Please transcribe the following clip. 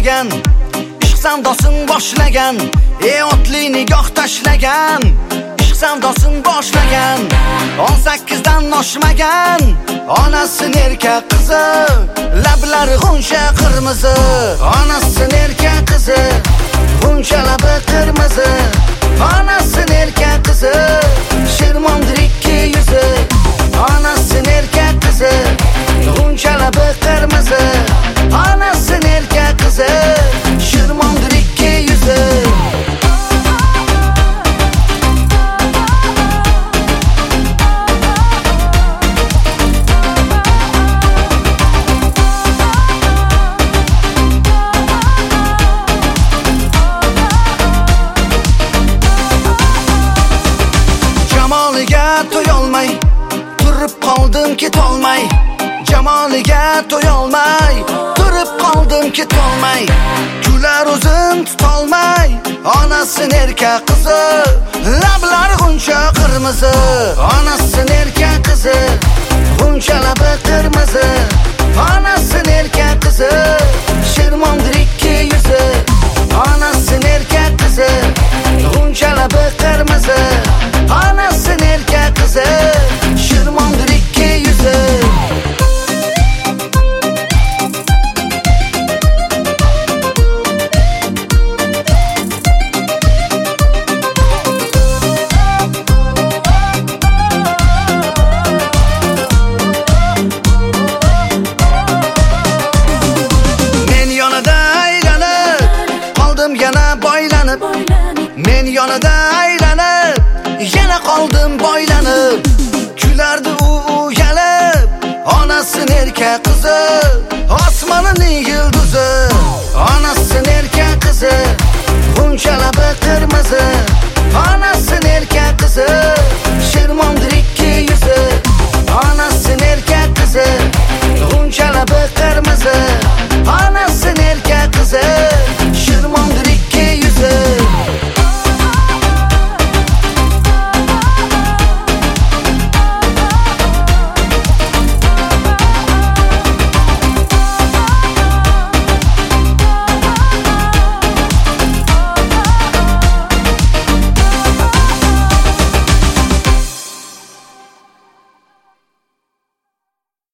boshlagan, ishq savdosin boshlagan, otli nigoh tashlagan, ishq savdosin boshlagan, 18 dan oshmagan, onasi nerka qizi, lablari g'unsha qirmizi, onasi nerka qizi, g'unsha labi qirmizi, onasi nerka qizi, shirmondir ikki yuzi, onasi nerka qizi, g'unsha labi qirmizi, onasi nerka qizi, shirmondir ikki yuzi. Jamoliga to'yolmay, turib qoldim ketolmay, jamoliga to'yolmay, turib qoldim ketolmay, kular o'zim tutolmay, onasi nerka qizi, lablari g'unsha qirmizi, onasi nerka qizi, g'unsha labi qirmizi, onasi nerka qizi, shirmondir ikki yuzi, onasi nerka qizi, g'unsha labi qirmizi, onasi nerka qizi, shirmondir ikki yuzi. Men yonida aylanib, yana qoldim boylanib, kulardi u uyalib, onasi nerka qizi, osmonining yulduzi.